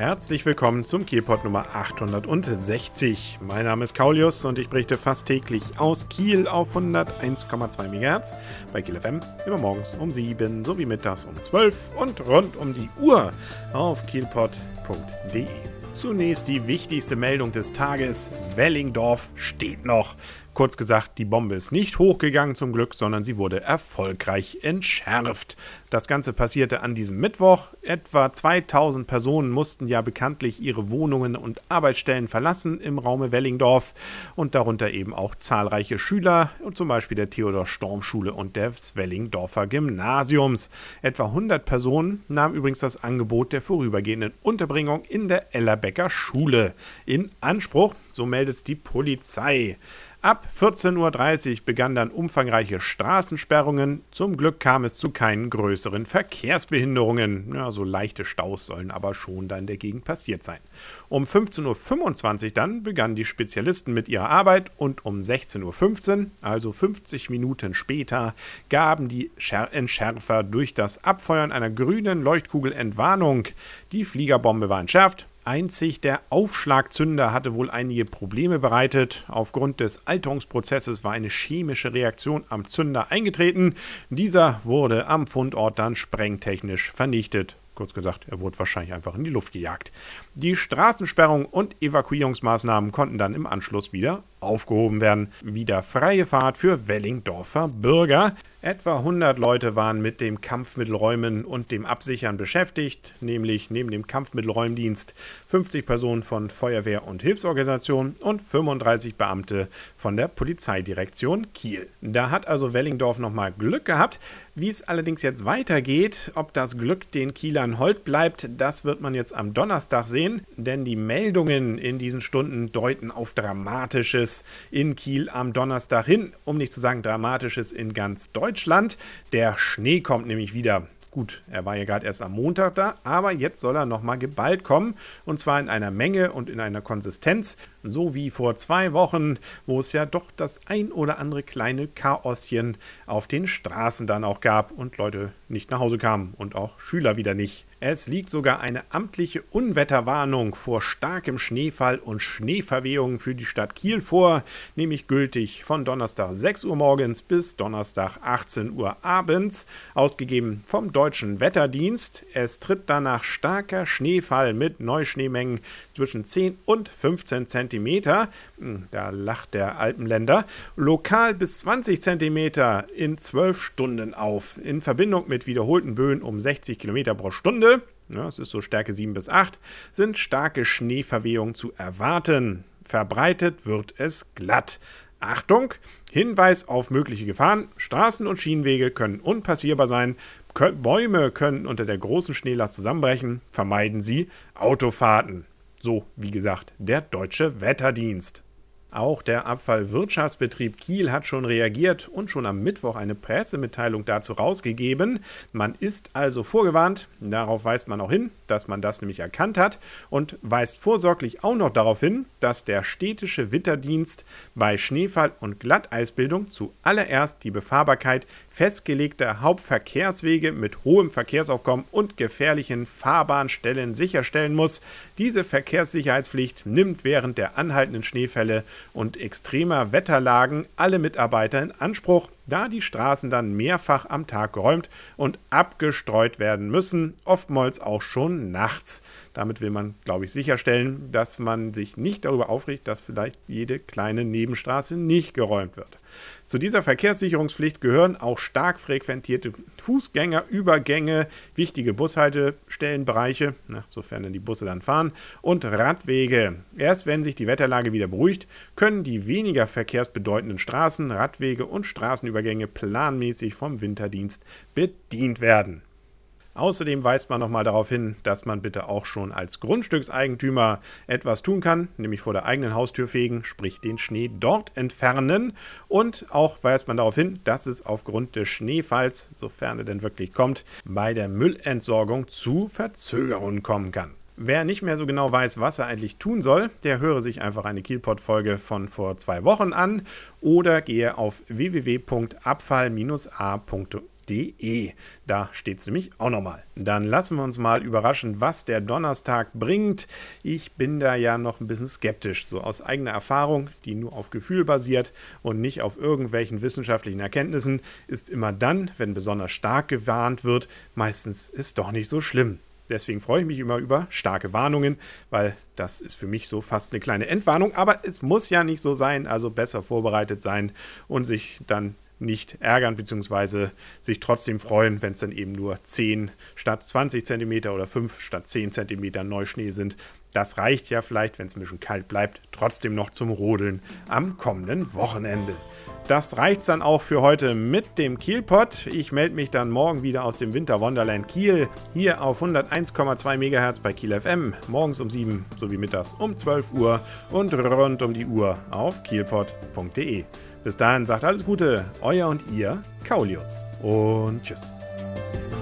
Herzlich willkommen zum Kielpot Nummer 860. Mein Name ist Kaulius und ich berichte fast täglich aus Kiel auf 101,2 MHz bei Kiel FM, immer morgens um 7 sowie mittags um 12 und rund um die Uhr auf kielpot.de. Zunächst die wichtigste Meldung des Tages: Wellingdorf steht noch. Kurz gesagt, die Bombe ist nicht hochgegangen zum Glück, sondern sie wurde erfolgreich entschärft. Das Ganze passierte an diesem Mittwoch. Etwa 2000 Personen mussten ja bekanntlich ihre Wohnungen und Arbeitsstellen verlassen im Raume Wellingdorf und darunter eben auch zahlreiche Schüler, zum Beispiel der Theodor-Storm-Schule und des Wellingdorfer Gymnasiums. Etwa 100 Personen nahmen übrigens das Angebot der vorübergehenden Unterbringung in der Ellerbecker Schule in Anspruch, so meldet es die Polizei. Ab 14:30 Uhr begannen dann umfangreiche Straßensperrungen. Zum Glück kam es zu keinen größeren Verkehrsbehinderungen. Ja, so leichte Staus sollen aber schon da in der Gegend passiert sein. Um 15:25 Uhr dann begannen die Spezialisten mit ihrer Arbeit und um 16:15 Uhr, also 50 Minuten später, gaben die Entschärfer durch das Abfeuern einer grünen Leuchtkugel Entwarnung. Die Fliegerbombe war entschärft. Einzig der Aufschlagzünder hatte wohl einige Probleme bereitet. Aufgrund des Alterungsprozesses war eine chemische Reaktion am Zünder eingetreten. Dieser wurde am Fundort dann sprengtechnisch vernichtet. Kurz gesagt, er wurde wahrscheinlich einfach in die Luft gejagt. Die Straßensperrung und Evakuierungsmaßnahmen konnten dann im Anschluss wieder aufgehoben werden. Wieder freie Fahrt für Wellingdorfer Bürger. Etwa 100 Leute waren mit dem Kampfmittelräumen und dem Absichern beschäftigt, nämlich neben dem Kampfmittelräumdienst 50 Personen von Feuerwehr- und Hilfsorganisationen und 35 Beamte von der Polizeidirektion Kiel. Da hat also Wellingdorf nochmal Glück gehabt. Wie es allerdings jetzt weitergeht, ob das Glück den Kielern hold bleibt, das wird man jetzt am Donnerstag sehen, denn die Meldungen in diesen Stunden deuten auf Dramatisches in Kiel am Donnerstag hin, um nicht zu sagen Dramatisches in ganz Deutschland. Der Schnee kommt nämlich wieder. Gut, er war ja gerade erst am Montag da, aber jetzt soll er nochmal geballt kommen, und zwar in einer Menge und in einer Konsistenz, so wie vor 2 Wochen, wo es ja doch das ein oder andere kleine Chaoschen auf den Straßen dann auch gab und Leute nicht nach Hause kamen und auch Schüler wieder nicht. Es liegt sogar eine amtliche Unwetterwarnung vor starkem Schneefall und Schneeverwehungen für die Stadt Kiel vor, nämlich gültig von Donnerstag 6 Uhr morgens bis Donnerstag 18 Uhr abends, ausgegeben vom Deutschen Wetterdienst. Es tritt danach starker Schneefall mit Neuschneemengen zwischen 10 und 15 Zentimeter, da lacht der Alpenländer, lokal bis 20 Zentimeter in 12 Stunden auf, in Verbindung mit wiederholten Böen um 60 Kilometer pro Stunde. Ja, es ist so Stärke 7 bis 8, sind starke Schneeverwehungen zu erwarten. Verbreitet wird es glatt. Achtung, Hinweis auf mögliche Gefahren: Straßen und Schienenwege können unpassierbar sein, Bäume können unter der großen Schneelast zusammenbrechen, vermeiden Sie Autofahrten. So, wie gesagt, der Deutsche Wetterdienst. Auch der Abfallwirtschaftsbetrieb Kiel hat schon reagiert und schon am Mittwoch eine Pressemitteilung dazu rausgegeben. Man ist also vorgewarnt, darauf weist man auch hin, dass man das nämlich erkannt hat, und weist vorsorglich auch noch darauf hin, dass der städtische Wetterdienst bei Schneefall und Glatteisbildung zuallererst die Befahrbarkeit festgelegter Hauptverkehrswege mit hohem Verkehrsaufkommen und gefährlichen Fahrbahnstellen sicherstellen muss. Diese Verkehrssicherheitspflicht nimmt während der anhaltenden Schneefälle und extremer Wetterlagen alle Mitarbeiter in Anspruch, da die Straßen dann mehrfach am Tag geräumt und abgestreut werden müssen, oftmals auch schon nachts. Damit will man, glaube ich, sicherstellen, dass man sich nicht darüber aufregt, dass vielleicht jede kleine Nebenstraße nicht geräumt wird. Zu dieser Verkehrssicherungspflicht gehören auch stark frequentierte Fußgängerübergänge, wichtige Bushaltestellenbereiche, sofern denn die Busse dann fahren, und Radwege. Erst wenn sich die Wetterlage wieder beruhigt, können die weniger verkehrsbedeutenden Straßen, Radwege und Straßenübergänge planmäßig vom Winterdienst bedient werden. Außerdem weist man nochmal darauf hin, dass man bitte auch schon als Grundstückseigentümer etwas tun kann, nämlich vor der eigenen Haustür fegen, sprich den Schnee dort entfernen. Und auch weist man darauf hin, dass es aufgrund des Schneefalls, sofern er denn wirklich kommt, bei der Müllentsorgung zu Verzögerungen kommen kann. Wer nicht mehr so genau weiß, was er eigentlich tun soll, der höre sich einfach eine Kielpot-Folge von vor 2 Wochen an oder gehe auf www.abfall-a.de Da steht es nämlich auch nochmal. Dann lassen wir uns mal überraschen, was der Donnerstag bringt. Ich bin da ja noch ein bisschen skeptisch, so aus eigener Erfahrung, die nur auf Gefühl basiert und nicht auf irgendwelchen wissenschaftlichen Erkenntnissen, ist immer dann, wenn besonders stark gewarnt wird, meistens ist doch nicht so schlimm. Deswegen freue ich mich immer über starke Warnungen, weil das ist für mich so fast eine kleine Entwarnung. Aber es muss ja nicht so sein, also besser vorbereitet sein und sich dann nicht ärgern bzw. sich trotzdem freuen, wenn es dann eben nur 10 statt 20 cm oder 5 statt 10 cm Neuschnee sind. Das reicht ja vielleicht, wenn es ein bisschen kalt bleibt, trotzdem noch zum Rodeln am kommenden Wochenende. Das reicht's dann auch für heute mit dem Kielpot. Ich melde mich dann morgen wieder aus dem Winter Wonderland Kiel, hier auf 101,2 MHz bei Kiel FM, morgens um 7 sowie mittags um 12 Uhr und rund um die Uhr auf kielpot.de. Bis dahin sagt alles Gute, euer und ihr, Kaulius. Und tschüss.